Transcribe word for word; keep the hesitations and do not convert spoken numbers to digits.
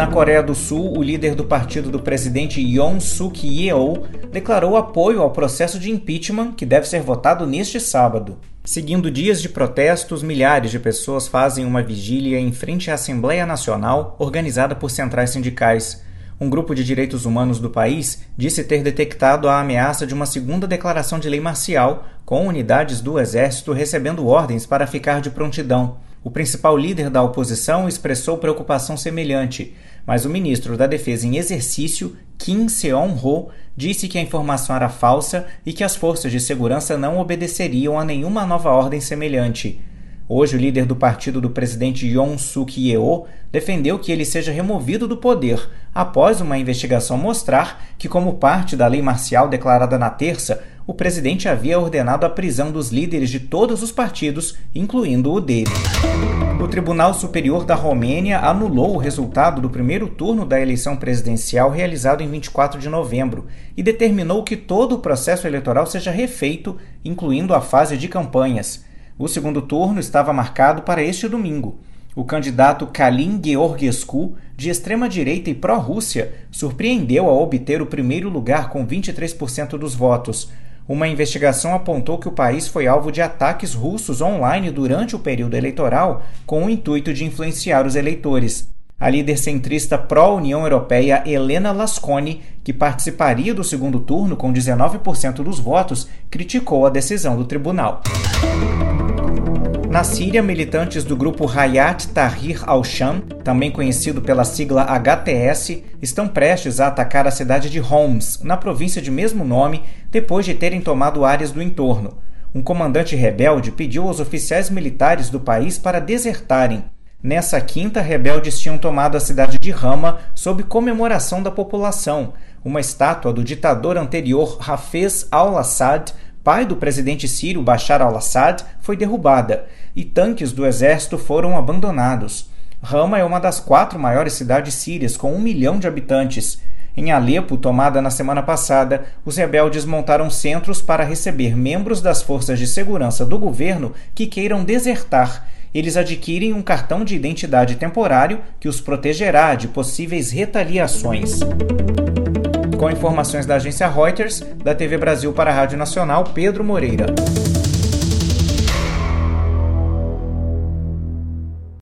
Na Coreia do Sul, o líder do partido do presidente Yoon Suk Yeol declarou apoio ao processo de impeachment que deve ser votado neste sábado. Seguindo dias de protestos, milhares de pessoas fazem uma vigília em frente à Assembleia Nacional, organizada por centrais sindicais. Um grupo de direitos humanos do país disse ter detectado a ameaça de uma segunda declaração de lei marcial, com unidades do Exército recebendo ordens para ficar de prontidão. O principal líder da oposição expressou preocupação semelhante, mas o ministro da Defesa em exercício, Kim Seon-ho, disse que a informação era falsa e que as forças de segurança não obedeceriam a nenhuma nova ordem semelhante. Hoje, o líder do partido do presidente Yoon Suk Yeol defendeu que ele seja removido do poder, após uma investigação mostrar que, como parte da lei marcial declarada na terça, o presidente havia ordenado a prisão dos líderes de todos os partidos, incluindo o dele. O Tribunal Superior da Romênia anulou o resultado do primeiro turno da eleição presidencial realizado em vinte e quatro de novembro e determinou que todo o processo eleitoral seja refeito, incluindo a fase de campanhas. O segundo turno estava marcado para este domingo. O candidato Kalin Georgescu, de extrema-direita e pró-Rússia, surpreendeu ao obter o primeiro lugar com vinte e três por cento dos votos. Uma investigação apontou que o país foi alvo de ataques russos online durante o período eleitoral com o intuito de influenciar os eleitores. A líder centrista pró-União Europeia Helena Lasconi, que participaria do segundo turno com dezenove por cento dos votos, criticou a decisão do tribunal. Na Síria, militantes do grupo Hayat Tahrir al-Sham, também conhecido pela sigla H T S, estão prestes a atacar a cidade de Homs, na província de mesmo nome, depois de terem tomado áreas do entorno. Um comandante rebelde pediu aos oficiais militares do país para desertarem. Nessa quinta, rebeldes tinham tomado a cidade de Hama sob comemoração da população. Uma estátua do ditador anterior Hafez al-Assad, pai do presidente sírio Bashar al-Assad, foi derrubada e tanques do exército foram abandonados. Hama é uma das quatro maiores cidades sírias, com um milhão de habitantes. Em Alepo, tomada na semana passada, os rebeldes montaram centros para receber membros das forças de segurança do governo que queiram desertar. Eles adquirem um cartão de identidade temporário que os protegerá de possíveis retaliações. Com informações da agência Reuters, da T V Brasil para a Rádio Nacional, Pedro Moreira.